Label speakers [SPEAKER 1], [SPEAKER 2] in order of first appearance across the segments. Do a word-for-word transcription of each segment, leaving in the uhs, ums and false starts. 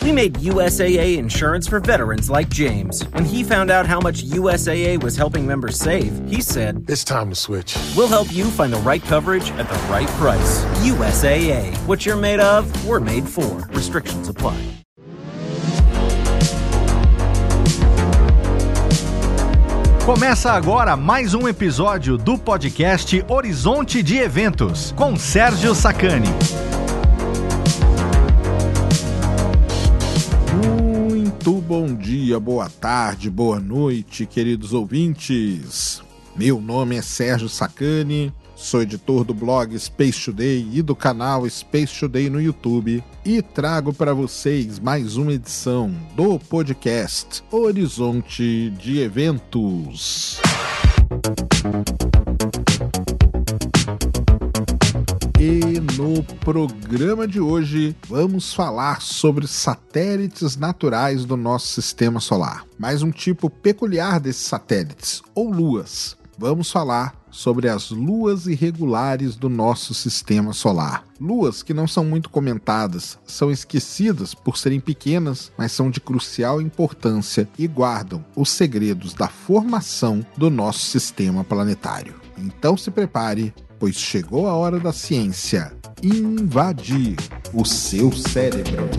[SPEAKER 1] We made U S A A insurance for veterans like James. When he found out how much U S A A was helping members save, he said,
[SPEAKER 2] "It's time to switch."
[SPEAKER 1] We'll help you find the right coverage at the right price. U S A A. What you're made of, we're made for. Restrictions apply.
[SPEAKER 3] Começa agora mais um episódio do podcast Horizonte de Eventos, com Sérgio Sacani.
[SPEAKER 4] Muito bom dia, boa tarde, boa noite, queridos ouvintes. Meu nome é Sérgio Sacani, sou editor do blog Space Today e do canal Space Today no YouTube e trago para vocês mais uma edição do podcast Horizonte de Eventos. E no programa de hoje vamos falar sobre satélites naturais do nosso sistema solar, mais um tipo peculiar desses satélites, ou luas. Vamos falar sobre as luas irregulares do nosso sistema solar. Luas que não são muito comentadas, são esquecidas por serem pequenas, mas são de crucial importância e guardam os segredos da formação do nosso sistema planetário. Então se prepare, pois chegou a hora da ciência invadir o seu cérebro.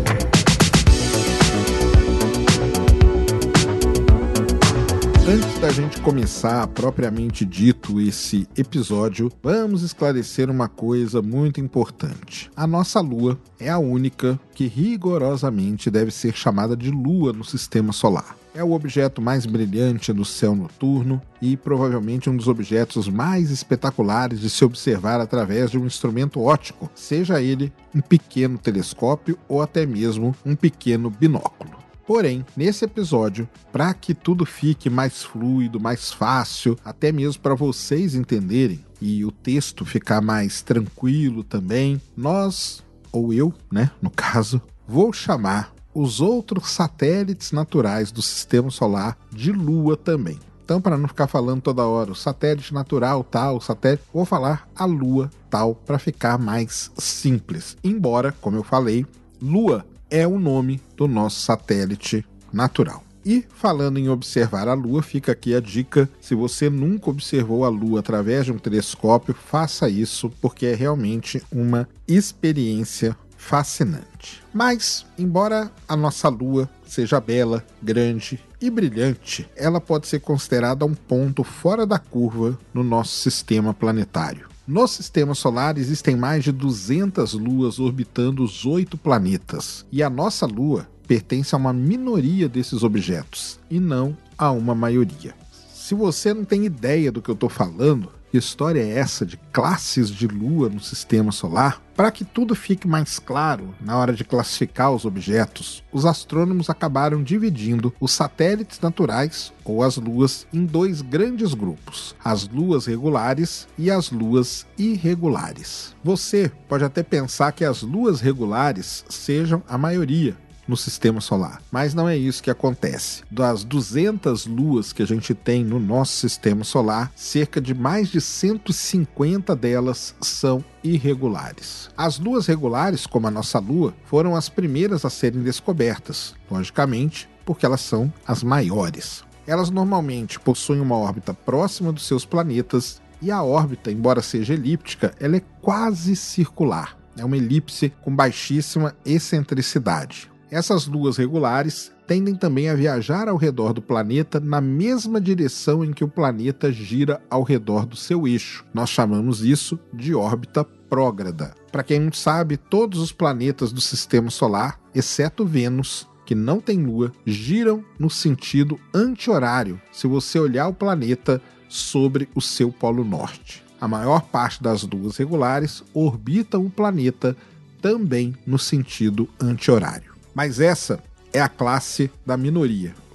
[SPEAKER 4] Antes da gente começar propriamente dito esse episódio, vamos esclarecer uma coisa muito importante. A nossa Lua é a única que rigorosamente deve ser chamada de Lua no sistema solar. É o objeto mais brilhante do céu noturno e provavelmente um dos objetos mais espetaculares de se observar através de um instrumento óptico, seja ele um pequeno telescópio ou até mesmo um pequeno binóculo. Porém, nesse episódio, para que tudo fique mais fluido, mais fácil, até mesmo para vocês entenderem e o texto ficar mais tranquilo também, nós, ou eu, né, no caso, vou chamar os outros satélites naturais do sistema solar de Lua também. Então, para não ficar falando toda hora o satélite natural tal, o satélite, vou falar a Lua tal para ficar mais simples. Embora, como eu falei, Lua é o nome do nosso satélite natural. E falando em observar a Lua, fica aqui a dica: se você nunca observou a Lua através de um telescópio, faça isso, porque é realmente uma experiência fascinante. Mas, embora a nossa Lua seja bela, grande e brilhante, ela pode ser considerada um ponto fora da curva no nosso sistema planetário. No sistema solar existem mais de duzentas luas orbitando os oito planetas, e a nossa Lua pertence a uma minoria desses objetos, e não a uma maioria. Se você não tem ideia do que eu estou falando, que história é essa de classes de lua no sistema solar? Para que tudo fique mais claro na hora de classificar os objetos, os astrônomos acabaram dividindo os satélites naturais, ou as luas, em dois grandes grupos: as luas regulares e as luas irregulares. Você pode até pensar que as luas regulares sejam a maioria no sistema solar, mas não é isso que acontece. Das duzentas luas que a gente tem no nosso sistema solar, cerca de mais de cento e cinquenta delas são irregulares. As luas regulares, como a nossa Lua, foram as primeiras a serem descobertas, logicamente, porque elas são as maiores. Elas normalmente possuem uma órbita próxima dos seus planetas e a órbita, embora seja elíptica, ela é quase circular. É uma elipse com baixíssima excentricidade. Essas luas regulares tendem também a viajar ao redor do planeta na mesma direção em que o planeta gira ao redor do seu eixo. Nós chamamos isso de órbita prógrada. Para quem não sabe, todos os planetas do sistema solar, exceto Vênus, que não tem lua, giram no sentido anti-horário se você olhar o planeta sobre o seu polo norte. A maior parte das luas regulares orbitam o planeta também no sentido anti-horário. Mas essa é a classe da minoria.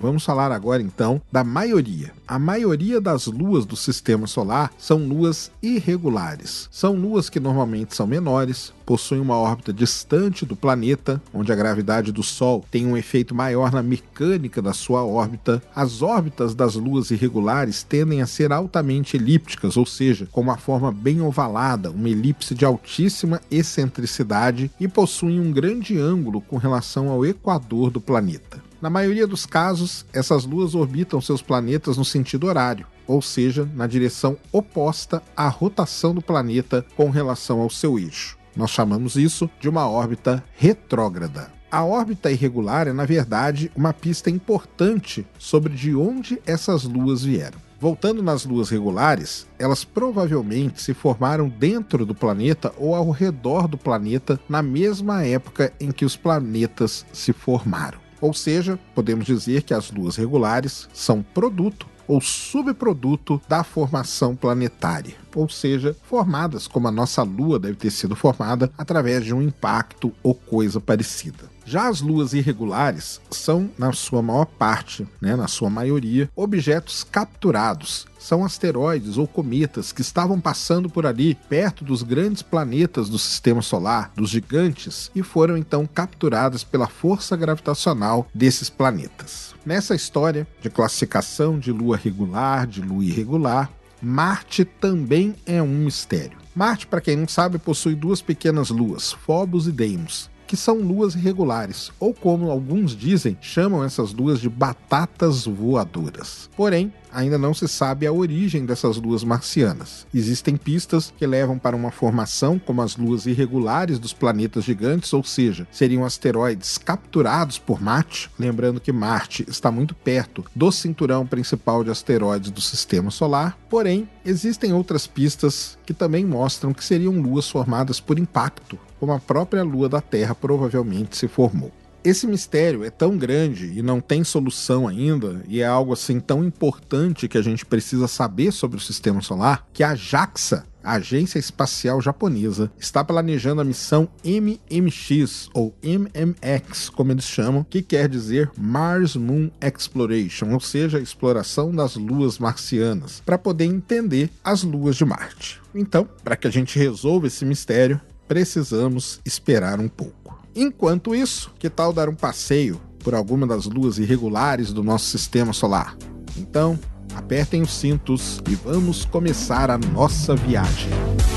[SPEAKER 4] Vamos falar agora então da maioria. A maioria das luas do sistema solar são luas irregulares. São luas que normalmente são menores, possuem uma órbita distante do planeta, onde a gravidade do Sol tem um efeito maior na mecânica da sua órbita. As órbitas das luas irregulares tendem a ser altamente elípticas, ou seja, com uma forma bem ovalada, uma elipse de altíssima excentricidade, e possuem um grande ângulo com relação ao equador do planeta. Na maioria dos casos, essas luas orbitam seus planetas no sentido horário, ou seja, na direção oposta à rotação do planeta com relação ao seu eixo. Nós chamamos isso de uma órbita retrógrada. A órbita irregular é, na verdade, uma pista importante sobre de onde essas luas vieram. Voltando nas luas regulares, elas provavelmente se formaram dentro do planeta ou ao redor do planeta na mesma época em que os planetas se formaram. Ou seja, podemos dizer que as luas regulares são produto ou subproduto da formação planetária, ou seja, formadas como a nossa Lua deve ter sido formada através de um impacto ou coisa parecida. Já as luas irregulares são, na sua maior parte, né, na sua maioria, objetos capturados. São asteroides ou cometas que estavam passando por ali, perto dos grandes planetas do sistema solar, dos gigantes, e foram então capturadas pela força gravitacional desses planetas. Nessa história de classificação de lua regular, de lua irregular, Marte também é um mistério. Marte, para quem não sabe, possui duas pequenas luas, Phobos e Deimos, que são luas irregulares, ou como alguns dizem, chamam essas luas de batatas voadoras. Porém, ainda não se sabe a origem dessas luas marcianas. Existem pistas que levam para uma formação como as luas irregulares dos planetas gigantes, ou seja, seriam asteroides capturados por Marte, lembrando que Marte está muito perto do cinturão principal de asteroides do sistema solar. Porém, existem outras pistas que também mostram que seriam luas formadas por impacto, como a própria Lua da Terra provavelmente se formou. Esse mistério é tão grande e não tem solução ainda, e é algo assim tão importante que a gente precisa saber sobre o sistema solar, que a JAXA, a Agência Espacial Japonesa, está planejando a missão M M X, ou M M X, como eles chamam, que quer dizer Mars Moon Exploration, ou seja, a exploração das luas marcianas, para poder entender as luas de Marte. Então, para que a gente resolva esse mistério, precisamos esperar um pouco. Enquanto isso, que tal dar um passeio por alguma das luas irregulares do nosso sistema solar? Então, apertem os cintos e vamos começar a nossa viagem.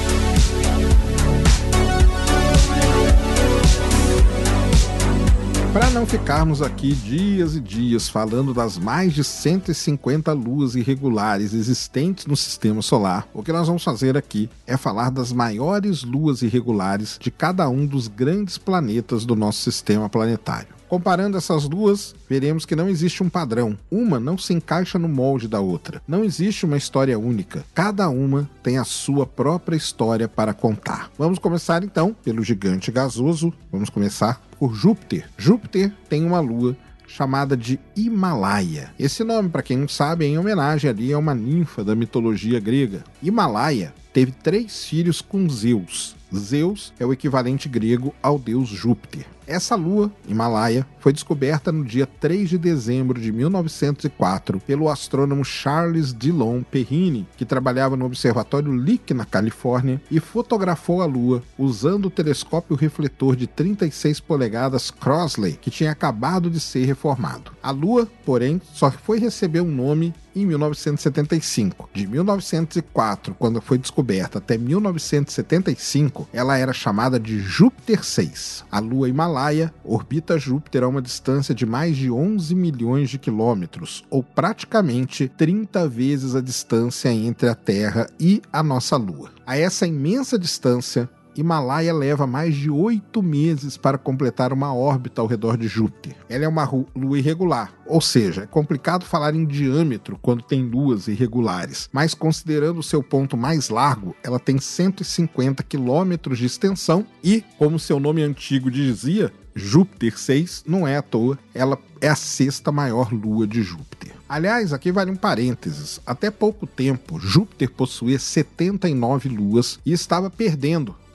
[SPEAKER 4] Para não ficarmos aqui dias e dias falando das mais de cento e cinquenta luas irregulares existentes no sistema solar, o que nós vamos fazer aqui é falar das maiores luas irregulares de cada um dos grandes planetas do nosso sistema planetário. Comparando essas luas, veremos que não existe um padrão. Uma não se encaixa no molde da outra. Não existe uma história única. Cada uma tem a sua própria história para contar. Vamos começar então pelo gigante gasoso. Vamos começar por Júpiter. Júpiter tem uma lua chamada de Himalaia. Esse nome, para quem não sabe, é em homenagem ali a uma ninfa da mitologia grega. Himalaia teve três filhos com Zeus. Zeus é o equivalente grego ao deus Júpiter. Essa lua, Himalaia, foi descoberta no dia três de dezembro de mil novecentos e quatro pelo astrônomo Charles Dillon Perrine, que trabalhava no Observatório Lick, na Califórnia, e fotografou a lua usando o telescópio refletor de trinta e seis polegadas Crossley, que tinha acabado de ser reformado. A lua, porém, só foi receber um nome em mil novecentos e setenta e cinco. De mil novecentos e quatro, quando foi descoberta, até mil novecentos e setenta e cinco, ela era chamada de Júpiter seis. A lua Himalaia orbita Júpiter a uma distância de mais de onze milhões de quilômetros, ou praticamente trinta vezes a distância entre a Terra e a nossa lua. A essa imensa distância, Himalaia leva mais de oito meses para completar uma órbita ao redor de Júpiter. Ela é uma lua irregular, ou seja, é complicado falar em diâmetro quando tem luas irregulares, mas considerando o seu ponto mais largo, ela tem cento e cinquenta quilômetros de extensão e, como seu nome antigo dizia, Júpiter seis, não é à toa, ela é a sexta maior lua de Júpiter. Aliás, aqui vale um parênteses. Até pouco tempo, Júpiter possuía setenta e nove luas e estava perdendo,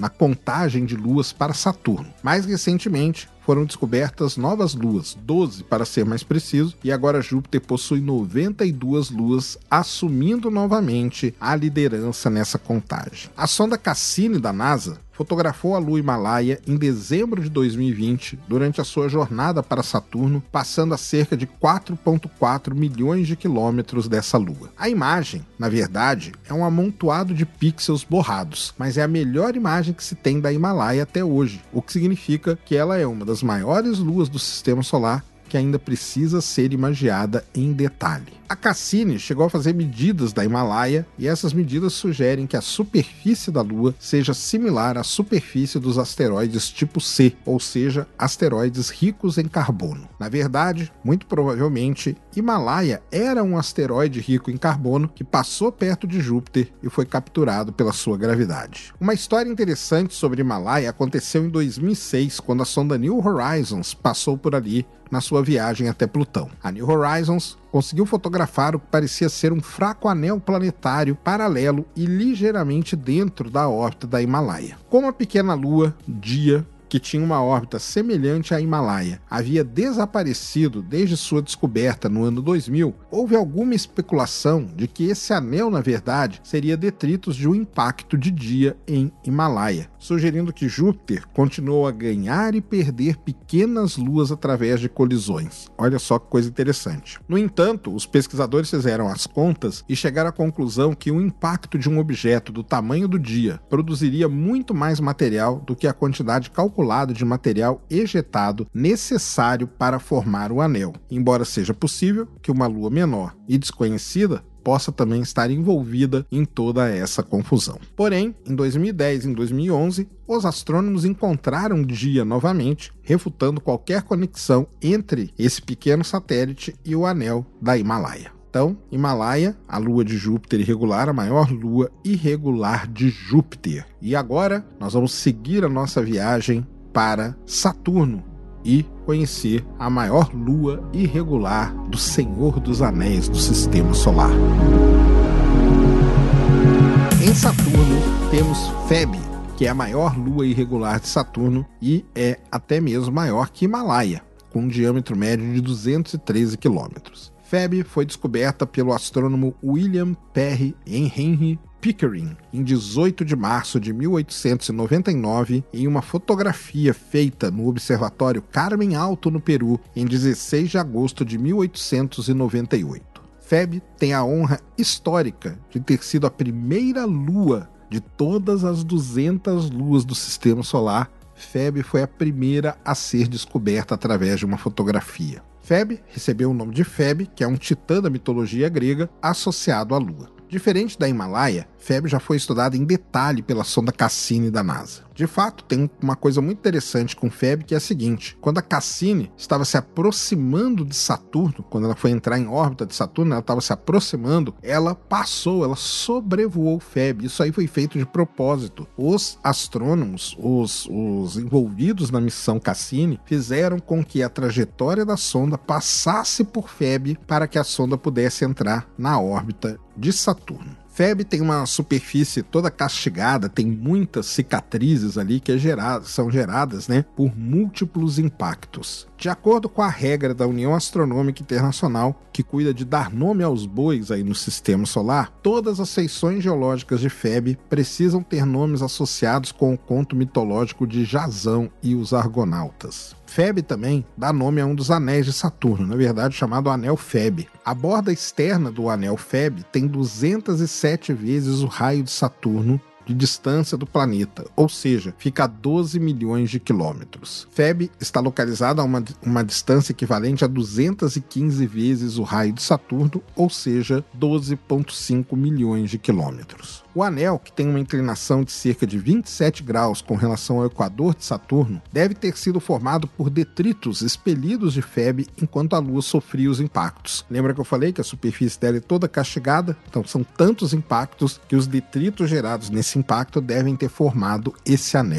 [SPEAKER 4] na contagem de luas para Saturno. Mais recentemente, foram descobertas novas luas, doze para ser mais preciso, e agora Júpiter possui noventa e duas luas, assumindo novamente a liderança nessa contagem. A sonda Cassini da NASA fotografou a lua Himalaia em dezembro de dois mil e vinte, durante a sua jornada para Saturno, passando a cerca de quatro vírgula quatro milhões de quilômetros dessa lua. A imagem, na verdade, é um amontoado de pixels borrados, mas é a melhor imagem que se tem da Himalaia até hoje, o que significa que ela é uma das maiores luas do Sistema Solar que ainda precisa ser imaginada em detalhe. A Cassini chegou a fazer medidas da Himalaia e essas medidas sugerem que a superfície da Lua seja similar à superfície dos asteroides tipo C, ou seja, asteroides ricos em carbono. Na verdade, muito provavelmente, Himalaia era um asteroide rico em carbono que passou perto de Júpiter e foi capturado pela sua gravidade. Uma história interessante sobre Himalaia aconteceu em dois mil e seis, quando a sonda New Horizons passou por ali na sua viagem até Plutão. A New Horizons conseguiu fotografar o que parecia ser um fraco anel planetário paralelo e ligeiramente dentro da órbita da Himalaia. Como a pequena lua, Dia, que tinha uma órbita semelhante à Himalaia, havia desaparecido desde sua descoberta no ano dois mil, houve alguma especulação de que esse anel, na verdade, seria detritos de um impacto de Dia em Himalaia, sugerindo que Júpiter continuou a ganhar e perder pequenas luas através de colisões. Olha só que coisa interessante. No entanto, os pesquisadores fizeram as contas e chegaram à conclusão que o impacto de um objeto do tamanho do Dia produziria muito mais material do que a quantidade calculada de material ejetado necessário para formar o anel, embora seja possível que uma lua menor e desconhecida possa também estar envolvida em toda essa confusão. Porém, em dois mil e dez e em dois mil e onze, os astrônomos encontraram Dia novamente, refutando qualquer conexão entre esse pequeno satélite e o anel da Himalaia. Então, Himalaia, a lua de Júpiter irregular, a maior lua irregular de Júpiter. E agora, nós vamos seguir a nossa viagem para Saturno e conhecer a maior lua irregular do Senhor dos Anéis do Sistema Solar. Em Saturno, temos Febe, que é a maior lua irregular de Saturno e é até mesmo maior que Himalaia, com um diâmetro médio de duzentos e treze quilômetros. Febe foi descoberta pelo astrônomo William Perry Henry Pickering em dezoito de março de mil oitocentos e noventa e nove em uma fotografia feita no Observatório Carmen Alto, no Peru, em dezesseis de agosto de mil oitocentos e noventa e oito. Febe tem a honra histórica de ter sido a primeira lua de todas as duzentas luas do Sistema Solar. Febe foi a primeira a ser descoberta através de uma fotografia. Febe recebeu o nome de Febe, que é um titã da mitologia grega associado à Lua. Diferente da Himalaia, Febe já foi estudada em detalhe pela sonda Cassini da NASA. De fato, tem uma coisa muito interessante com Febe, que é a seguinte: quando a Cassini estava se aproximando de Saturno, quando ela foi entrar em órbita de Saturno, ela estava se aproximando, ela passou, ela sobrevoou Febe. Isso aí foi feito de propósito. Os astrônomos, os, os envolvidos na missão Cassini, fizeram com que a trajetória da sonda passasse por Febe para que a sonda pudesse entrar na órbita de Saturno. Febe tem uma superfície toda castigada, tem muitas cicatrizes ali que é gerado, são geradas, né, por múltiplos impactos. De acordo com a regra da União Astronômica Internacional, que cuida de dar nome aos bois aí no Sistema Solar, todas as feições geológicas de Febe precisam ter nomes associados com o conto mitológico de Jasão e os Argonautas. Febe também dá nome a um dos anéis de Saturno, na verdade chamado Anel Febe. A borda externa do Anel Febe tem duzentas e sete vezes o raio de Saturno de distância do planeta, ou seja, fica a doze milhões de quilômetros. Febe está localizada a uma, uma distância equivalente a duzentas e quinze vezes o raio de Saturno, ou seja, doze vírgula cinco milhões de quilômetros. O anel, que tem uma inclinação de cerca de vinte e sete graus com relação ao equador de Saturno, deve ter sido formado por detritos expelidos de Febe enquanto a Lua sofria os impactos. Lembra que eu falei que a superfície dela é toda castigada? Então são tantos impactos que os detritos gerados nesse impacto devem ter formado esse anel.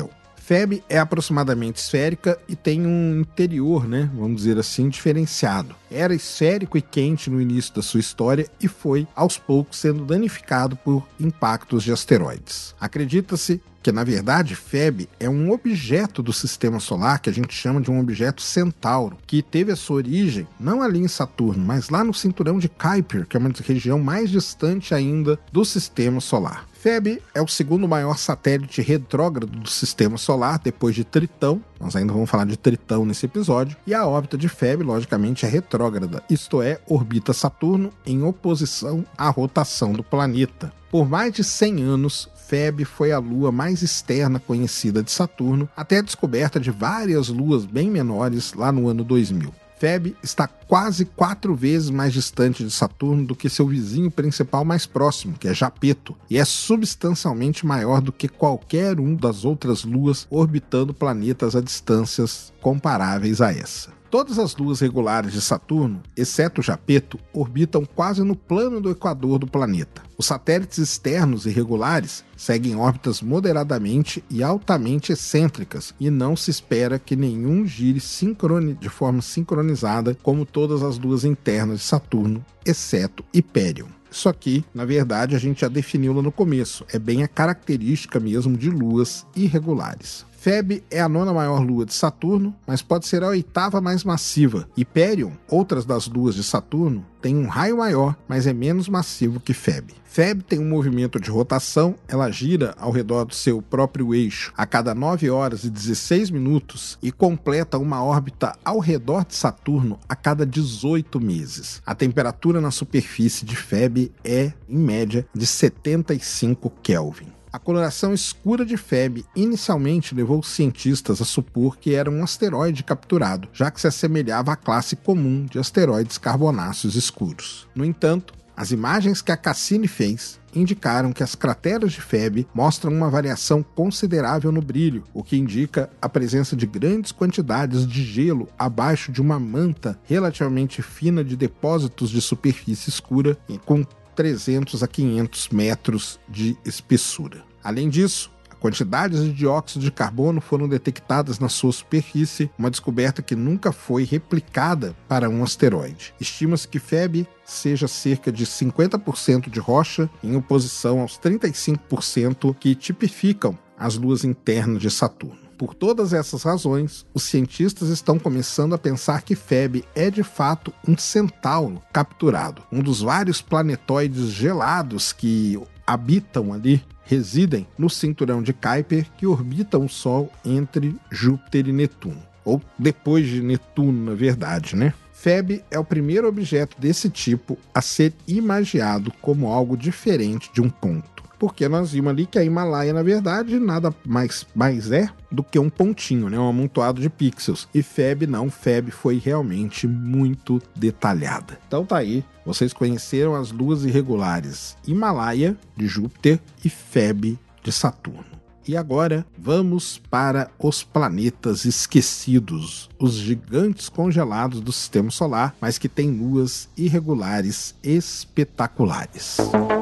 [SPEAKER 4] Feb é aproximadamente esférica e tem um interior, né, vamos dizer assim, diferenciado. Era esférico e quente no início da sua história e foi, aos poucos, sendo danificado por impactos de asteroides. Acredita-se que, na verdade, Feb é um objeto do Sistema Solar que a gente chama de um objeto centauro, que teve a sua origem não ali em Saturno, mas lá no cinturão de Kuiper, que é uma região mais distante ainda do Sistema Solar. Feb é o segundo maior satélite retrógrado do Sistema Solar, depois de Tritão. Nós ainda vamos falar de Tritão nesse episódio. E a órbita de Feb, logicamente, é retrógrada, isto é, orbita Saturno em oposição à rotação do planeta. Por mais de cem anos, Feb foi a lua mais externa conhecida de Saturno, até a descoberta de várias luas bem menores lá no ano dois mil. Feb está quase quatro vezes mais distante de Saturno do que seu vizinho principal mais próximo, que é Japeto, e é substancialmente maior do que qualquer um das outras luas orbitando planetas a distâncias comparáveis a essa. Todas as luas regulares de Saturno, exceto Japeto, orbitam quase no plano do equador do planeta. Os satélites externos irregulares seguem órbitas moderadamente e altamente excêntricas, e não se espera que nenhum gire sincroni- de forma sincronizada como todas as luas internas de Saturno, exceto Hyperion. Isso aqui, na verdade, a gente já definiu lá no começo, é bem a característica mesmo de luas irregulares. Feb é a nona maior lua de Saturno, mas pode ser a oitava mais massiva. Hyperion, outras das luas de Saturno, tem um raio maior, mas é menos massivo que Feb. Feb tem um movimento de rotação, ela gira ao redor do seu próprio eixo a cada nove horas e dezesseis minutos e completa uma órbita ao redor de Saturno a cada dezoito meses. A temperatura na superfície de Feb é, em média, de setenta e cinco Kelvin. A coloração escura de Feb inicialmente levou os cientistas a supor que era um asteroide capturado, já que se assemelhava à classe comum de asteroides carbonáceos escuros. No entanto, as imagens que a Cassini fez indicaram que as crateras de Feb mostram uma variação considerável no brilho, o que indica a presença de grandes quantidades de gelo abaixo de uma manta relativamente fina de depósitos de superfície escura e com trezentos a quinhentos metros de espessura. Além disso, quantidades de dióxido de carbono foram detectadas na sua superfície, uma descoberta que nunca foi replicada para um asteroide. Estima-se que Feb seja cerca de cinquenta por cento de rocha, em oposição aos trinta e cinco por cento que tipificam as luas internas de Saturno. Por todas essas razões, os cientistas estão começando a pensar que Feb é de fato um centauro capturado, um dos vários planetóides gelados que habitam ali, residem no cinturão de Kuiper que orbitam o Sol entre Júpiter e Netuno, ou depois de Netuno, na verdade, né? Feb é o primeiro objeto desse tipo a ser imaginado como algo diferente de um ponto. Porque nós vimos ali que a Himalaia, na verdade, nada mais, mais é do que um pontinho, né? Um amontoado de pixels. E Feb não, Feb foi realmente muito detalhada. Então tá aí, vocês conheceram as luas irregulares Himalaia, de Júpiter, e Feb, de Saturno. E agora, vamos para os planetas esquecidos, os gigantes congelados do Sistema Solar, mas que têm luas irregulares espetaculares.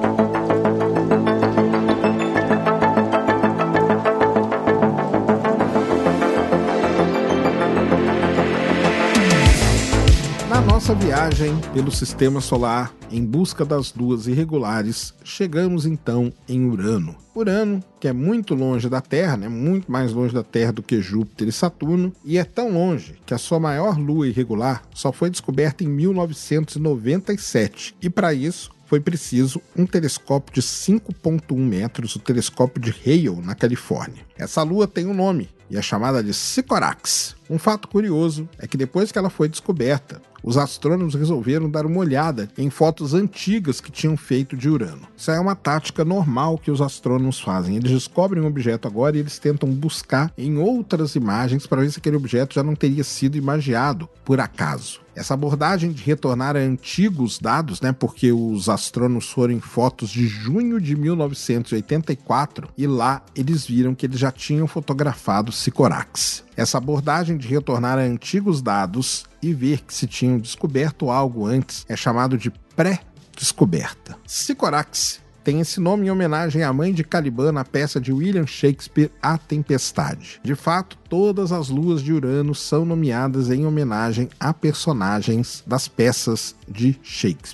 [SPEAKER 4] Nossa viagem pelo Sistema Solar em busca das luas irregulares, chegamos então em Urano. Urano, que é muito longe da Terra, né? Muito mais longe da Terra do que Júpiter e Saturno, e é tão longe que a sua maior lua irregular só foi descoberta em mil novecentos e noventa e sete, e para isso foi preciso um telescópio de cinco vírgula um metros, o telescópio de Hale, na Califórnia. Essa lua tem um nome, e é chamada de Sycorax. Um fato curioso é que depois que ela foi descoberta, os astrônomos resolveram dar uma olhada em fotos antigas que tinham feito de Urano. Isso é uma tática normal que os astrônomos fazem. Eles descobrem um objeto agora e eles tentam buscar em outras imagens para ver se aquele objeto já não teria sido imagiado por acaso. Essa abordagem de retornar a antigos dados, né, porque os astrônomos foram em fotos de junho de mil novecentos e oitenta e quatro e lá eles viram que eles já tinham fotografado Sycorax. Essa abordagem de retornar a antigos dados e ver que se tinham descoberto algo antes é chamado de pré-descoberta. Sycorax tem esse nome em homenagem à mãe de Caliban na peça de William Shakespeare, A Tempestade. De fato, todas as luas de Urano são nomeadas em homenagem a personagens das peças de Shakespeare.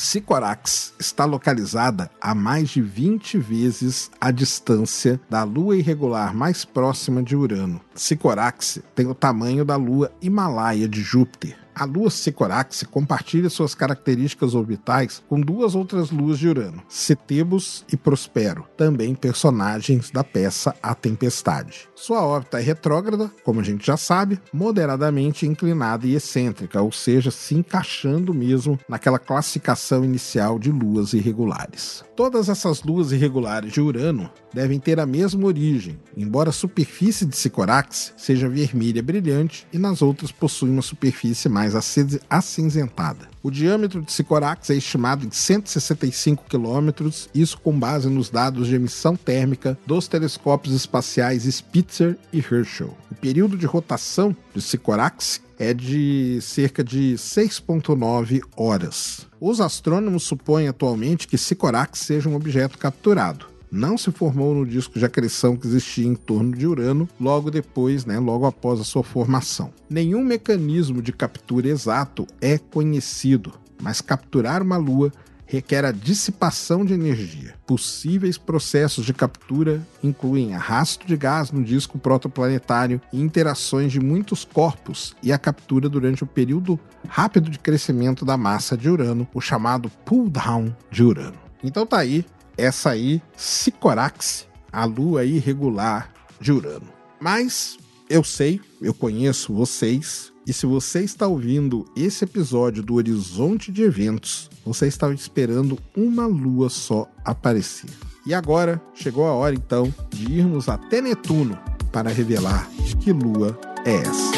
[SPEAKER 4] Sycorax está localizada a mais de vinte vezes a distância da lua irregular mais próxima de Urano. Sycorax tem o tamanho da lua Himalaia de Júpiter. A lua Sycorax compartilha suas características orbitais com duas outras luas de Urano, Cetebos e Prospero, também personagens da peça A Tempestade. Sua órbita é retrógrada, como a gente já sabe, moderadamente inclinada e excêntrica, ou seja, se encaixando mesmo naquela classificação inicial de luas irregulares. Todas essas luas irregulares de Urano devem ter a mesma origem, embora a superfície de Sycorax seja vermelha brilhante e nas outras possui uma superfície mais acinzentada. O diâmetro de Sycorax é estimado em cento e sessenta e cinco quilômetros, isso com base nos dados de emissão térmica dos telescópios espaciais Spitzer e Herschel. O período de rotação de Sycorax é de cerca de seis vírgula nove horas. Os astrônomos supõem atualmente que Sycorax seja um objeto capturado. Não se formou no disco de acreção que existia em torno de Urano logo depois, né, logo após a sua formação. Nenhum mecanismo de captura exato é conhecido, mas capturar uma lua requer a dissipação de energia. Possíveis processos de captura incluem arrasto de gás no disco protoplanetário e interações de muitos corpos e a captura durante o período rápido de crescimento da massa de Urano, o chamado pull-down de Urano. Então tá aí, essa aí, Sycorax, a lua irregular de Urano. Mas eu sei, eu conheço vocês, e se você está ouvindo esse episódio do Horizonte de Eventos, você está esperando uma lua só aparecer. E agora chegou a hora então de irmos até Netuno para revelar que lua é essa.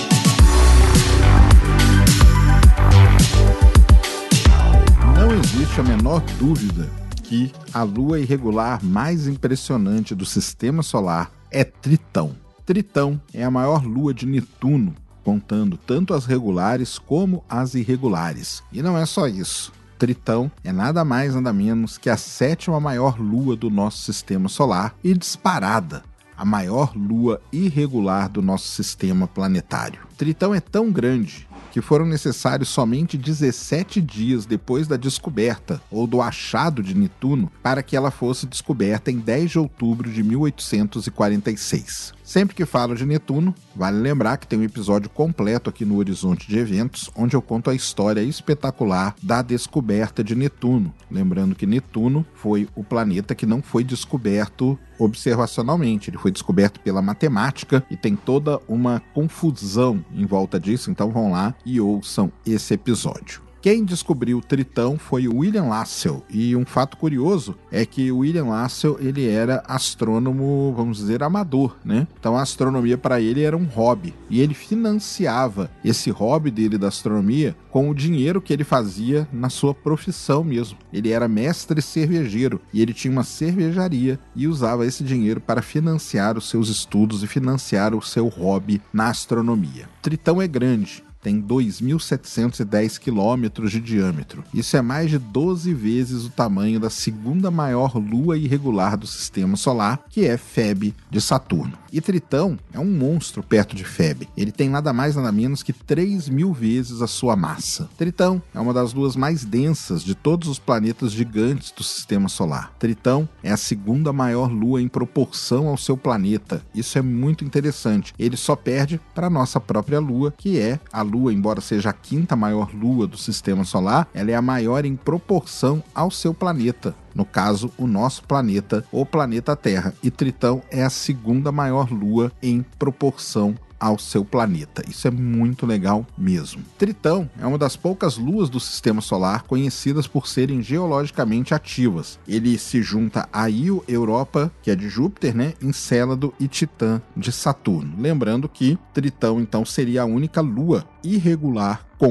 [SPEAKER 4] Não existe a menor dúvida que a lua irregular mais impressionante do sistema solar é Tritão. Tritão é a maior lua de Netuno, contando tanto as regulares como as irregulares. E não é só isso. Tritão é nada mais nada menos que a sétima maior lua do nosso sistema solar e disparada a maior lua irregular do nosso sistema planetário. Tritão é tão grande que foram necessários somente dezessete dias depois da descoberta ou do achado de Netuno para que ela fosse descoberta em dez de outubro de mil oitocentos e quarenta e seis. Sempre que falo de Netuno, vale lembrar que tem um episódio completo aqui no Horizonte de Eventos, onde eu conto a história espetacular da descoberta de Netuno. Lembrando que Netuno foi o planeta que não foi descoberto observacionalmente, ele foi descoberto pela matemática e tem toda uma confusão em volta disso, então vão lá e ouçam esse episódio. Quem descobriu Tritão foi o William Lassell, e um fato curioso é que o William Lassell ele era astrônomo, vamos dizer, amador, né? Então a astronomia para ele era um hobby, e ele financiava esse hobby dele da astronomia com o dinheiro que ele fazia na sua profissão mesmo. Ele era mestre cervejeiro, e ele tinha uma cervejaria e usava esse dinheiro para financiar os seus estudos e financiar o seu hobby na astronomia. Tritão é grande. Tem dois mil setecentos e dez quilômetros de diâmetro. Isso é mais de doze vezes o tamanho da segunda maior lua irregular do sistema solar, que é Febe de Saturno. E Tritão é um monstro perto de Febe. Ele tem nada mais nada menos que três mil vezes a sua massa. Tritão é uma das luas mais densas de todos os planetas gigantes do sistema solar. Tritão é a segunda maior lua em proporção ao seu planeta. Isso é muito interessante. Ele só perde para a nossa própria lua, que é a lua Lua, embora seja a quinta maior lua do sistema solar, ela é a maior em proporção ao seu planeta. No caso, o nosso planeta, o planeta Terra. E Tritão é a segunda maior lua em proporção ao seu planeta. Isso é muito legal mesmo. Tritão é uma das poucas luas do sistema solar conhecidas por serem geologicamente ativas. Ele se junta a Io, Europa, que é de Júpiter, né? Encélado e Titã de Saturno. Lembrando que Tritão, então, seria a única lua irregular com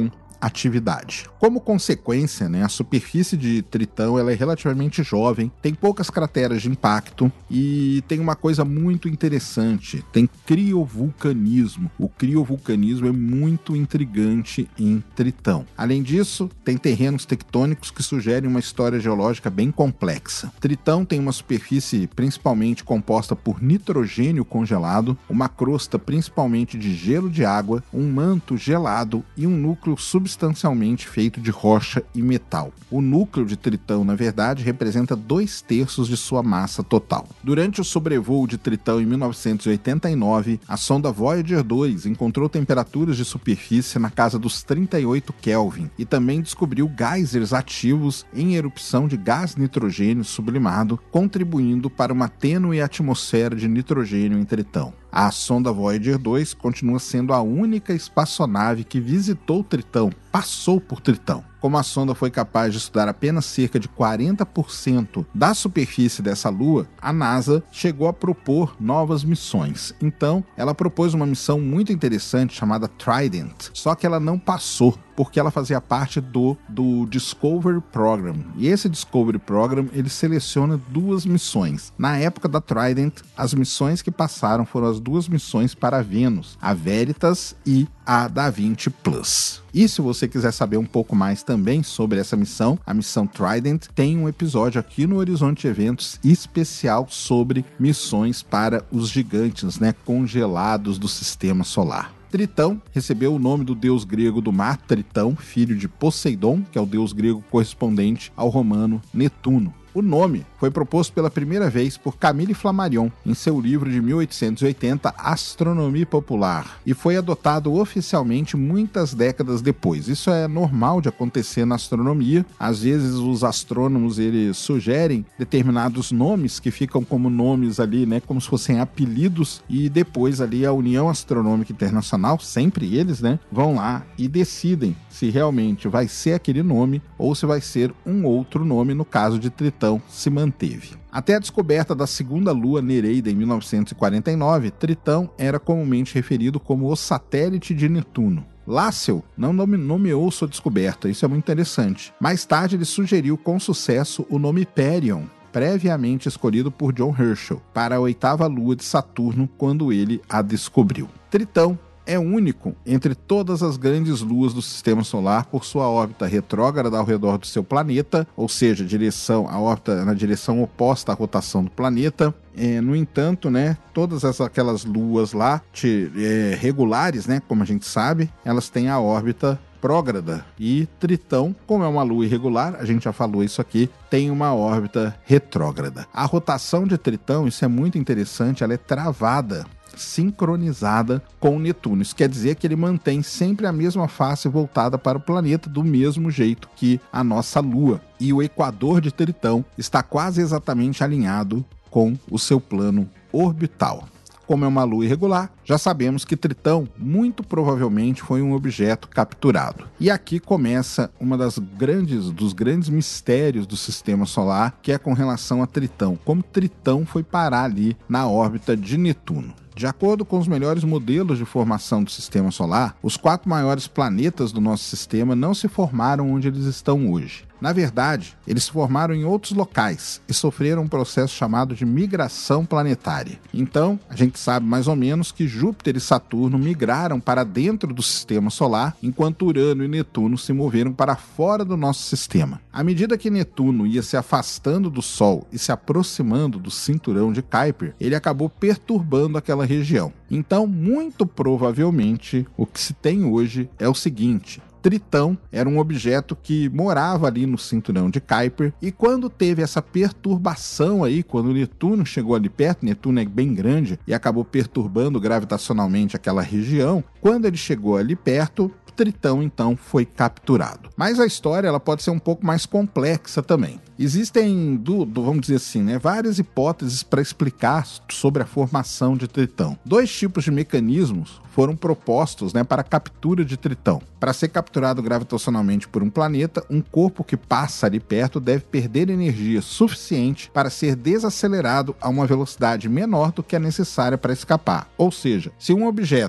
[SPEAKER 4] atividade. Como consequência, né, a superfície de Tritão ela é relativamente jovem, tem poucas crateras de impacto e tem uma coisa muito interessante, tem criovulcanismo. O criovulcanismo é muito intrigante em Tritão. Além disso, tem terrenos tectônicos que sugerem uma história geológica bem complexa. Tritão tem uma superfície principalmente composta por nitrogênio congelado, uma crosta principalmente de gelo de água, um manto gelado e um núcleo substancialmente feito de rocha e metal. O núcleo de Tritão, na verdade, representa dois terços de sua massa total. Durante o sobrevoo de Tritão em mil novecentos e oitenta e nove, a sonda Voyager dois encontrou temperaturas de superfície na casa dos trinta e oito Kelvin e também descobriu geysers ativos em erupção de gás nitrogênio sublimado, contribuindo para uma tênue atmosfera de nitrogênio em Tritão. A sonda Voyager dois continua sendo a única espaçonave que visitou Tritão, passou por Tritão. Como a sonda foi capaz de estudar apenas cerca de quarenta por cento da superfície dessa lua, a NASA chegou a propor novas missões. Então, ela propôs uma missão muito interessante chamada Trident, só que ela não passou, porque ela fazia parte do, do Discovery Program. E esse Discovery Program, ele seleciona duas missões. Na época da Trident, as missões que passaram foram as duas missões para Vênus, a Veritas e a Da Vinci Plus. E se você quiser saber um pouco mais também sobre essa missão, a missão Trident, tem um episódio aqui no Horizonte Eventos especial sobre missões para os gigantes, né, congelados do sistema solar. Tritão recebeu o nome do deus grego do mar, Tritão, filho de Poseidon, que é o deus grego correspondente ao romano Netuno. O nome foi proposto pela primeira vez por Camille Flammarion em seu livro de mil oitocentos e oitenta, Astronomie Popular, e foi adotado oficialmente muitas décadas depois. Isso é normal de acontecer na astronomia. Às vezes os astrônomos eles sugerem determinados nomes que ficam como nomes ali, né, como se fossem apelidos, e depois ali a União Astronômica Internacional, sempre eles, né, vão lá e decidem se realmente vai ser aquele nome ou se vai ser um outro nome. No caso de Tritão, se manteve. Até a descoberta da segunda lua Nereida em mil novecentos e quarenta e nove, Tritão era comumente referido como o satélite de Netuno. Lassell não nomeou sua descoberta, isso é muito interessante. Mais tarde ele sugeriu com sucesso o nome Hyperion, previamente escolhido por John Herschel, para a oitava lua de Saturno quando ele a descobriu. Tritão é único entre todas as grandes luas do sistema solar por sua órbita retrógrada ao redor do seu planeta, ou seja, direção, a órbita na direção oposta à rotação do planeta. É, no entanto, né, todas as, aquelas luas lá te, é, regulares, né, como a gente sabe, elas têm a órbita prógrada, e Tritão, como é uma lua irregular, a gente já falou isso aqui, tem uma órbita retrógrada. A rotação de Tritão, isso é muito interessante, ela é travada, sincronizada com Netuno. Isso quer dizer que ele mantém sempre a mesma face voltada para o planeta, do mesmo jeito que a nossa Lua. E o equador de Tritão está quase exatamente alinhado com o seu plano orbital. Como é uma lua irregular, já sabemos que Tritão muito provavelmente foi um objeto capturado. E aqui começa uma das grandes, dos grandes mistérios do sistema solar, que é com relação a Tritão. Como Tritão foi parar ali na órbita de Netuno. De acordo com os melhores modelos de formação do sistema solar, os quatro maiores planetas do nosso sistema não se formaram onde eles estão hoje. Na verdade, eles se formaram em outros locais e sofreram um processo chamado de migração planetária. Então, a gente sabe mais ou menos que Júpiter e Saturno migraram para dentro do sistema solar, enquanto Urano e Netuno se moveram para fora do nosso sistema. À medida que Netuno ia se afastando do Sol e se aproximando do cinturão de Kuiper, ele acabou perturbando aquela região. Então, muito provavelmente, o que se tem hoje é o seguinte: Tritão era um objeto que morava ali no cinturão de Kuiper, e quando teve essa perturbação aí, quando Netuno chegou ali perto, Netuno é bem grande e acabou perturbando gravitacionalmente aquela região, quando ele chegou ali perto, Tritão então foi capturado. Mas a história ela pode ser um pouco mais complexa também. Existem, do, do, vamos dizer assim, né, várias hipóteses para explicar sobre a formação de Tritão. Dois tipos de mecanismos foram propostos, né, para a captura de Tritão. Para ser capturado gravitacionalmente por um planeta, um corpo que passa ali perto deve perder energia suficiente para ser desacelerado a uma velocidade menor do que a necessária para escapar. Ou seja, se um objeto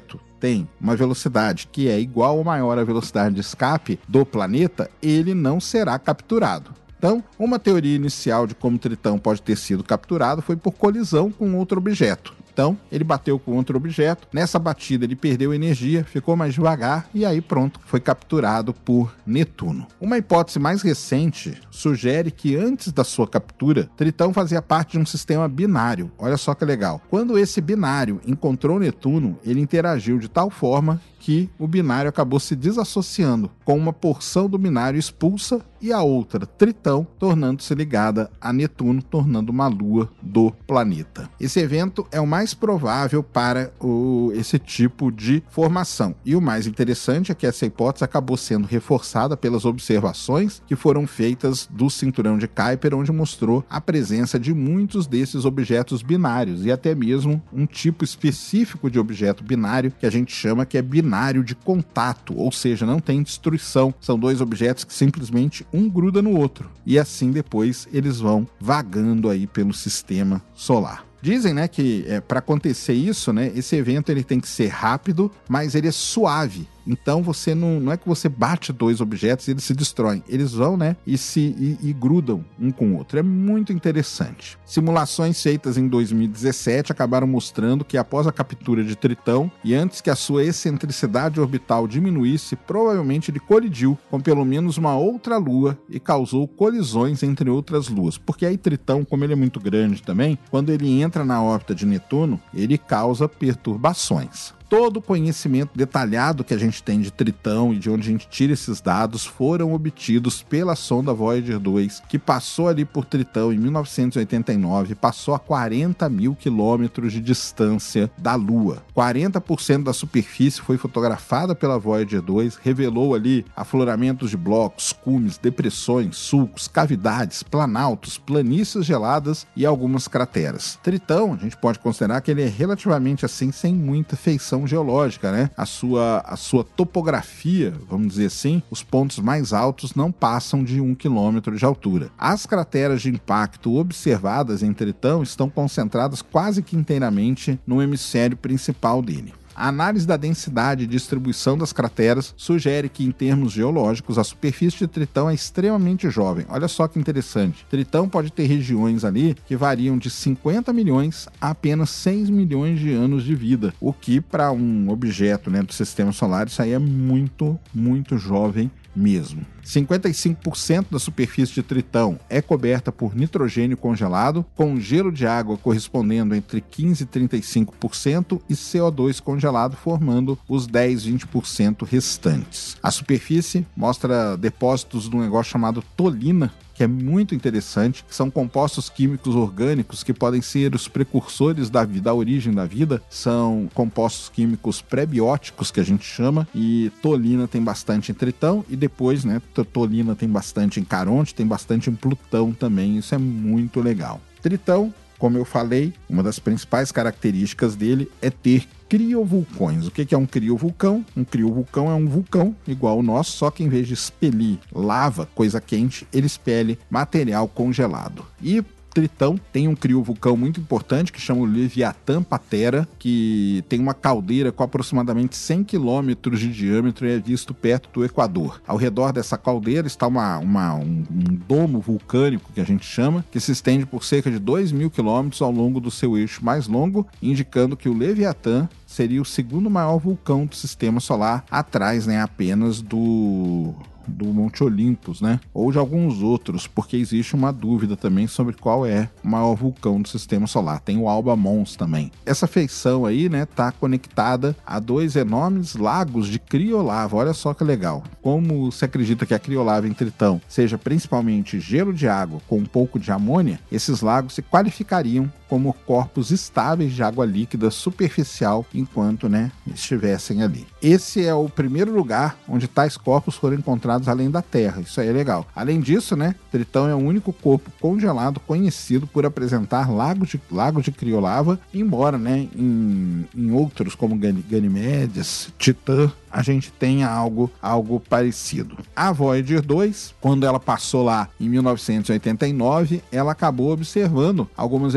[SPEAKER 4] tem uma velocidade que é igual ou maior à velocidade de escape do planeta, ele não será capturado. Então, uma teoria inicial de como Tritão pode ter sido capturado foi por colisão com outro objeto. Então, ele bateu com outro objeto, nessa batida ele perdeu energia, ficou mais devagar e aí pronto, foi capturado por Netuno. Uma hipótese mais recente sugere que antes da sua captura, Tritão fazia parte de um sistema binário. Olha só que legal. Quando esse binário encontrou Netuno, ele interagiu de tal forma que o binário acabou se desassociando, com uma porção do binário expulsa e a outra, Tritão, tornando-se ligada a Netuno, tornando uma lua do planeta. Esse evento é o mais provável para o, esse tipo de formação. E o mais interessante é que essa hipótese acabou sendo reforçada pelas observações que foram feitas do cinturão de Kuiper, onde mostrou a presença de muitos desses objetos binários e até mesmo um tipo específico de objeto binário que a gente chama que é binário de contato, ou seja, não tem destruição. São dois objetos que simplesmente um gruda no outro e assim depois eles vão vagando aí pelo sistema solar. Dizem, né, que é, para acontecer isso, né, esse evento ele tem que ser rápido, mas ele é suave. Então você não, não é que você bate dois objetos e eles se destroem. Eles vão, né, e se e, e grudam um com o outro. É muito interessante. Simulações feitas em dois mil e dezessete acabaram mostrando que após a captura de Tritão e antes que a sua excentricidade orbital diminuísse, provavelmente ele colidiu com pelo menos uma outra lua e causou colisões entre outras luas. Porque aí Tritão, como ele é muito grande também, quando ele entra na órbita de Netuno, ele causa perturbações. Todo o conhecimento detalhado que a gente tem de Tritão e de onde a gente tira esses dados foram obtidos pela sonda Voyager dois, que passou ali por Tritão em mil novecentos e oitenta e nove, passou a quarenta mil quilômetros de distância da Lua. quarenta por cento da superfície foi fotografada pela Voyager dois, revelou ali afloramentos de blocos, cumes, depressões, sulcos, cavidades, planaltos, planícies geladas e algumas crateras. Tritão, a gente pode considerar que ele é relativamente assim, sem muita feição geológica, né? A sua, a sua topografia, vamos dizer assim, os pontos mais altos não passam de um quilômetro de altura. As crateras de impacto observadas em Tritão estão concentradas quase que inteiramente no hemisfério principal dele. A análise da densidade e distribuição das crateras sugere que, em termos geológicos, a superfície de Tritão é extremamente jovem. Olha só que interessante. Tritão pode ter regiões ali que variam de cinquenta milhões a apenas seis milhões de anos de vida, o que, para um objeto, né, do sistema solar, isso aí é muito, muito jovem mesmo. cinquenta e cinco por cento da superfície de Tritão é coberta por nitrogênio congelado, com gelo de água correspondendo entre quinze e trinta e cinco por cento e C O dois congelado formando os dez a vinte por cento restantes. A superfície mostra depósitos de um negócio chamado tolina, que é muito interessante, que são compostos químicos orgânicos que podem ser os precursores da vida, da origem da vida, são compostos químicos pré-bióticos que a gente chama, e tolina tem bastante em Tritão, e depois, né, tolina tem bastante em Caronte, tem bastante em Plutão também, isso é muito legal. Tritão, como eu falei, uma das principais características dele é ter criovulcões. O que é um criovulcão? Um criovulcão é um vulcão igual ao nosso, só que em vez de expelir lava, coisa quente, ele expele material congelado. E Tritão tem um criovulcão muito importante que chama o Leviatã Patera, que tem uma caldeira com aproximadamente cem quilômetros de diâmetro e é visto perto do Equador. Ao redor dessa caldeira está uma, uma, um, um domo vulcânico, que a gente chama, que se estende por cerca de dois mil quilômetros ao longo do seu eixo mais longo, indicando que o Leviatã seria o segundo maior vulcão do sistema solar, atrás, né, apenas do... do Monte Olympus, né? Ou de alguns outros, porque existe uma dúvida também sobre qual é o maior vulcão do sistema solar. Tem o Alba Mons também. Essa feição aí, né, tá conectada a dois enormes lagos de criolava. Olha só que legal. Como se acredita que a criolava em Tritão seja principalmente gelo de água com um pouco de amônia, esses lagos se qualificariam como corpos estáveis de água líquida superficial enquanto, né, estivessem ali. Esse é o primeiro lugar onde tais corpos foram encontrados além da Terra. Isso aí é legal. Além disso, né, Tritão é o único corpo congelado conhecido por apresentar lagos de, lagos de criolava, embora, né, em, em outros como Ganimedes, Titã, a gente tenha algo, algo parecido. A Voyager dois, quando ela passou lá em mil novecentos e oitenta e nove, ela acabou observando algumas erupções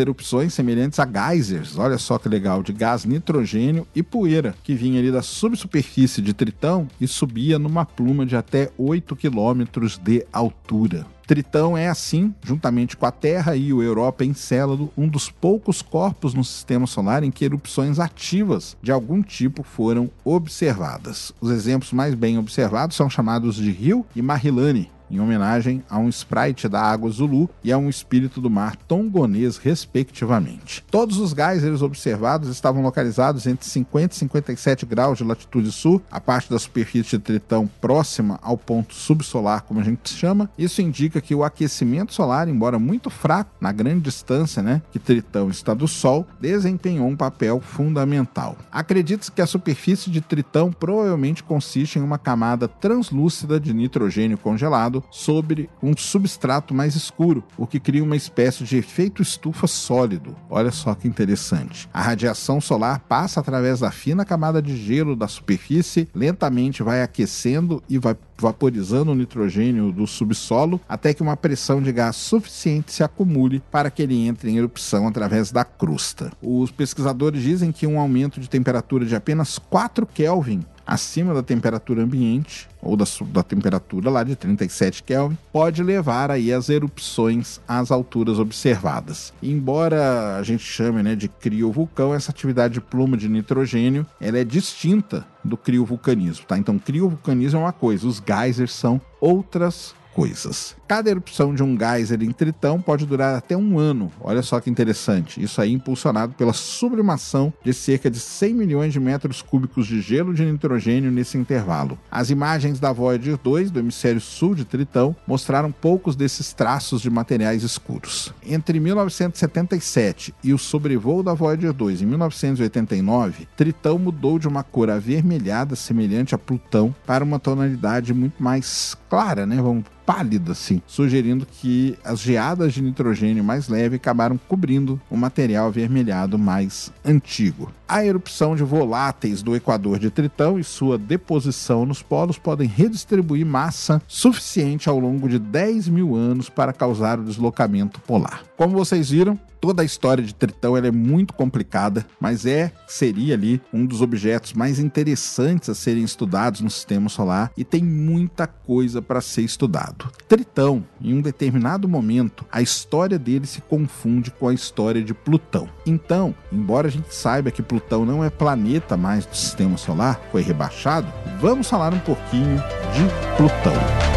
[SPEAKER 4] erupções semelhantes a geysers, olha só que legal, de gás nitrogênio e poeira, que vinha ali da subsuperfície de Tritão e subia numa pluma de até oito quilômetros de altura. Tritão é, assim, juntamente com a Terra e o Europa Encélado, um dos poucos corpos no Sistema Solar em que erupções ativas de algum tipo foram observadas. Os exemplos mais bem observados são chamados de Rio e Mahilani, em homenagem a um sprite da água Zulu e a um espírito do mar tongonês, respectivamente. Todos os geysers observados estavam localizados entre cinquenta e cinquenta e sete graus de latitude sul, a parte da superfície de Tritão próxima ao ponto subsolar, como a gente chama. Isso indica que o aquecimento solar, embora muito fraco, na grande distância, né, que Tritão está do Sol, desempenhou um papel fundamental. Acredita-se que a superfície de Tritão provavelmente consiste em uma camada translúcida de nitrogênio congelado sobre um substrato mais escuro, o que cria uma espécie de efeito estufa sólido. Olha só que interessante. A radiação solar passa através da fina camada de gelo da superfície, lentamente vai aquecendo e vai vaporizando o nitrogênio do subsolo até que uma pressão de gás suficiente se acumule para que ele entre em erupção através da crosta. Os pesquisadores dizem que um aumento de temperatura de apenas quatro Kelvin acima da temperatura ambiente, ou da, da temperatura lá de trinta e sete Kelvin, pode levar aí as erupções às alturas observadas. Embora a gente chame, né, de criovulcão, essa atividade de pluma de nitrogênio, ela é distinta do criovulcanismo, tá? Então, criovulcanismo é uma coisa, os geysers são outras coisas. Cada erupção de um geyser em Tritão pode durar até um ano. Olha só que interessante. Isso aí impulsionado pela sublimação de cerca de cem milhões de metros cúbicos de gelo de nitrogênio nesse intervalo. As imagens da Voyager dois, do hemisfério sul de Tritão, mostraram poucos desses traços de materiais escuros. Entre mil novecentos e setenta e sete e o sobrevoo da Voyager dois em mil novecentos e oitenta e nove, Tritão mudou de uma cor avermelhada semelhante a Plutão para uma tonalidade muito mais clara, né? Vamos pálida, assim, sugerindo que as geadas de nitrogênio mais leve acabaram cobrindo o material avermelhado mais antigo. A erupção de voláteis do equador de Tritão e sua deposição nos polos podem redistribuir massa suficiente ao longo de dez mil anos para causar o deslocamento polar. Como vocês viram, toda a história de Tritão ela é muito complicada, mas é, seria ali um dos objetos mais interessantes a serem estudados no Sistema Solar e tem muita coisa para ser estudado. Tritão, em um determinado momento, a história dele se confunde com a história de Plutão. Então, embora a gente saiba que Plutão não é planeta mais do Sistema Solar, foi rebaixado, vamos falar um pouquinho de Plutão.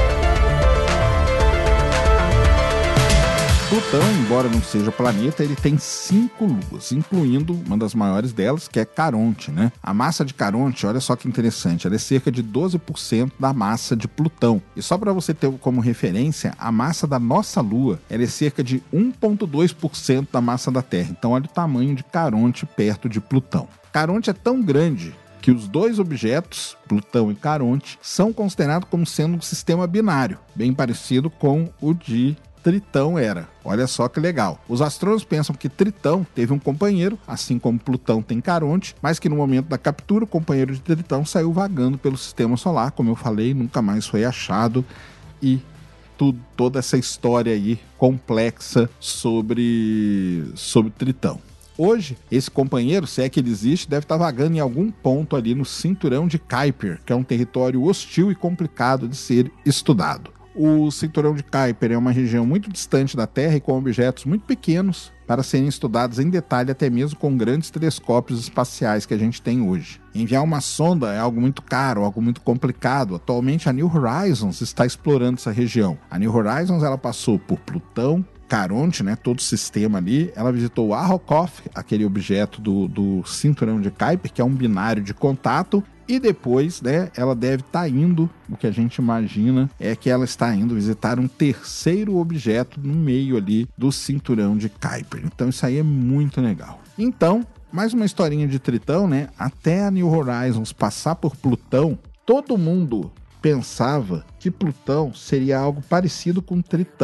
[SPEAKER 4] Plutão, embora não seja planeta, ele tem cinco luas, incluindo uma das maiores delas, que é Caronte, né? A massa de Caronte, olha só que interessante, ela é cerca de doze por cento da massa de Plutão. E só para você ter como referência, a massa da nossa Lua, ela é cerca de um vírgula dois por cento da massa da Terra. Então olha o tamanho de Caronte perto de Plutão. Caronte é tão grande que os dois objetos, Plutão e Caronte, são considerados como sendo um sistema binário, bem parecido com o de Tritão era. Olha só que legal. Os astrônomos pensam que Tritão teve um companheiro, assim como Plutão tem Caronte, mas que no momento da captura, o companheiro de Tritão saiu vagando pelo Sistema Solar, como eu falei, nunca mais foi achado, e tudo, toda essa história aí complexa sobre, sobre Tritão. Hoje, esse companheiro, se é que ele existe, deve estar vagando em algum ponto ali no cinturão de Kuiper, que é um território hostil e complicado de ser estudado. O cinturão de Kuiper é uma região muito distante da Terra e com objetos muito pequenos para serem estudados em detalhe até mesmo com grandes telescópios espaciais que a gente tem hoje. Enviar uma sonda é algo muito caro, algo muito complicado. Atualmente a New Horizons está explorando essa região. A New Horizons ela passou por Plutão, Caronte, né, todo o sistema ali. Ela visitou Arrokoth, aquele objeto do, do cinturão de Kuiper, que é um binário de contato. E depois, né, ela deve estar tá indo, o que a gente imagina é que ela está indo visitar um terceiro objeto no meio ali do cinturão de Kuiper. Então isso aí é muito legal. Então, mais uma historinha de Tritão, né? Até a New Horizons passar por Plutão, todo mundo pensava que Plutão seria algo parecido com Tritão.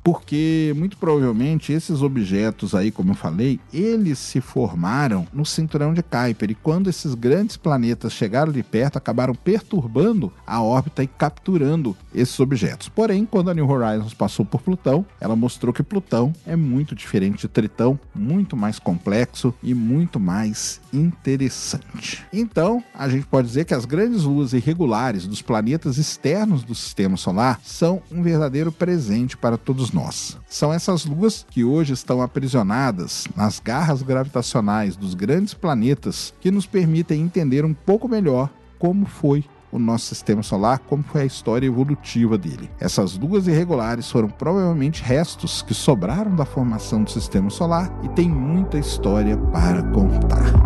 [SPEAKER 4] porque muito provavelmente esses objetos aí, como eu falei, eles se formaram no cinturão de Kuiper, e quando esses grandes planetas chegaram ali perto, acabaram perturbando a órbita e capturando esses objetos. Porém, quando a New Horizons passou por Plutão, ela mostrou que Plutão é muito diferente de Tritão, muito mais complexo e muito mais interessante. Então, a gente pode dizer que as grandes luas irregulares dos planetas externos do Sistema Solar são um verdadeiro presente para todos nós. São essas luas que hoje estão aprisionadas nas garras gravitacionais dos grandes planetas que nos permitem entender um pouco melhor como foi o nosso Sistema Solar, como foi a história evolutiva dele. Essas luas irregulares foram provavelmente restos que sobraram da formação do Sistema Solar e tem muita história para contar.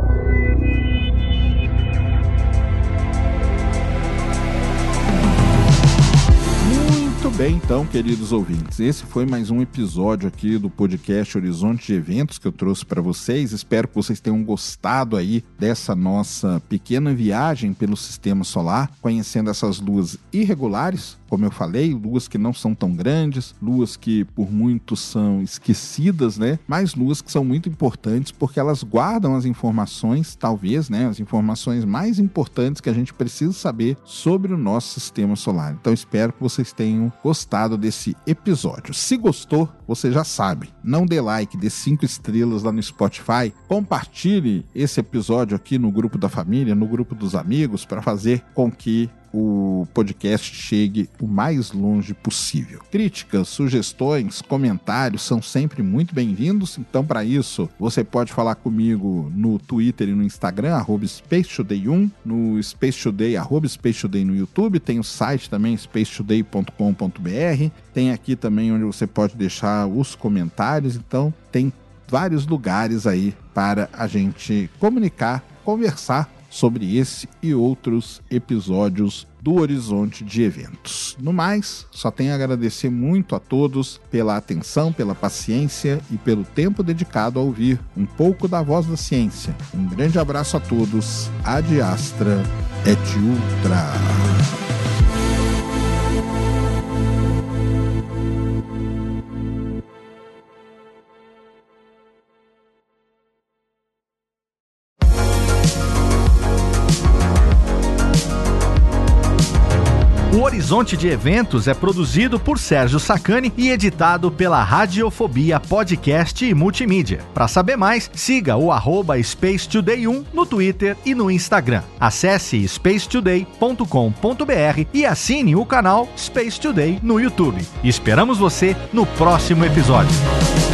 [SPEAKER 4] Muito bem, então, queridos ouvintes, esse foi mais um episódio aqui do podcast Horizonte de Eventos que eu trouxe para vocês. Espero que vocês tenham gostado aí dessa nossa pequena viagem pelo Sistema Solar, conhecendo essas luas irregulares, como eu falei, luas que não são tão grandes, luas que por muitos são esquecidas, né? Mas luas que são muito importantes porque elas guardam as informações, talvez, né? As informações mais importantes que a gente precisa saber sobre o nosso Sistema Solar. Então espero que vocês tenham gostado desse episódio. Se gostou, você já sabe, não dê like, dê cinco estrelas lá no Spotify, compartilhe esse episódio aqui no grupo da família, no grupo dos amigos, para fazer com que o podcast chegue o mais longe possível. Críticas, sugestões, comentários são sempre muito bem-vindos, então para isso você pode falar comigo no Twitter e no Instagram, arroba Space Today um, no Space Today, arroba Space Today no YouTube, tem o site também, space today ponto com ponto b r, tem aqui também onde você pode deixar os comentários, então tem vários lugares aí para a gente comunicar, conversar sobre esse e outros episódios do Horizonte de Eventos. No mais, só tenho a agradecer muito a todos pela atenção, pela paciência e pelo tempo dedicado a ouvir um pouco da voz da ciência. Um grande abraço a todos. Ad Astra et Ultra.
[SPEAKER 3] O Horizonte de Eventos é produzido por Sérgio Sacani e editado pela Radiofobia Podcast e Multimídia. Para saber mais, siga o arroba Space Today um no Twitter e no Instagram. Acesse space today ponto com ponto b r e assine o canal Space Today no YouTube. Esperamos você no próximo episódio.